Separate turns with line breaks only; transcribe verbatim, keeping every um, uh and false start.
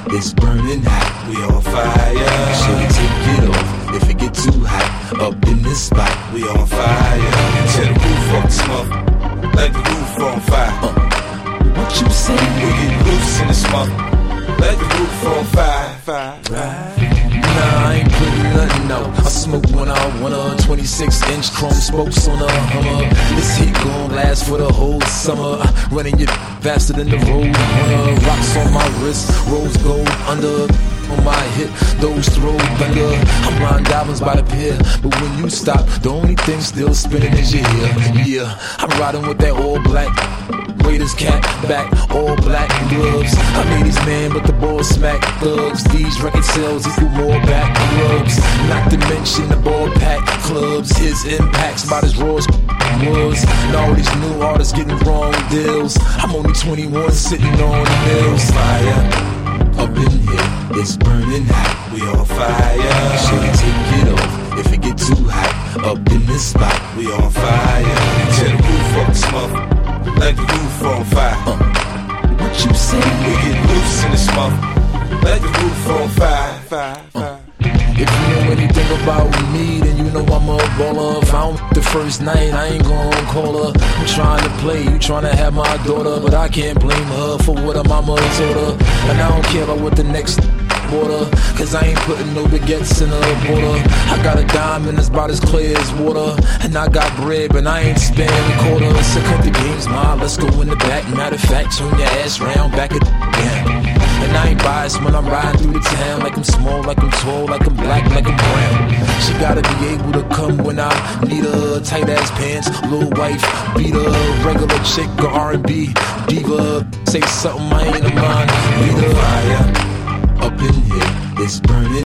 it's burning hot. We on fire. Shorty, take it off if it get too hot. Up in this spot, we on fire. Tear the roof off the smoke, like the roof on fire. Uh, what you say? We get loose in the smoke, like the roof on fire. Fire, fire. Nah, I ain't putting nothing out. I smoke when I wanna. twenty-six inch chrome spokes on a Hummer. This heat gon' last for the whole summer. Running you faster than the road runner. Rocks on my wrist, rose gold under. On my hip, those throw thunder. I'm riding diamonds by the pier, but when you stop, the only thing still spinning is your ear. Yeah, I'm riding with that all black Raiders cat back, all black gloves. I made these man, but the ball smack thugs. These record sales equal more back rubs. Not to mention the ball pack clubs. His impacts about as raw as was. And all these new artists getting wrong deals. I'm only twenty-one sitting on the mills. Fire. Up in here, it's burning hot. We on fire. Shorty, take it off if it get too hot. Up in this spot, we on fire. Tear the roof off the smoke, like the roof on fire. Uh, what you say? We get loose in the smoke, like the roof on fire. Fire, fire. Uh, if you know anything about me, then you know I'm a baller. If I don't the first night, I ain't gon' call her. I'm trying to play, you trying to have my daughter, but I can't blame her for what her mama told her. And I don't care about what the next water, cause I ain't putting no baguettes in her border. I got a diamond that's about as clear as water, and I got bread, but I ain't spending quarters. So cut the games, ma, let's go in the back. Matter of fact, turn your ass round, back it down. And I ain't biased when I'm riding through the town. Like I'm small, like I'm tall, like I'm black, like I'm brown. She gotta be able to come when I need her. Tight ass pants, little wife, beat her. Regular chick or R and B diva. Say something I ain't a mind. Beat her. Fire. Up in here, it's burning.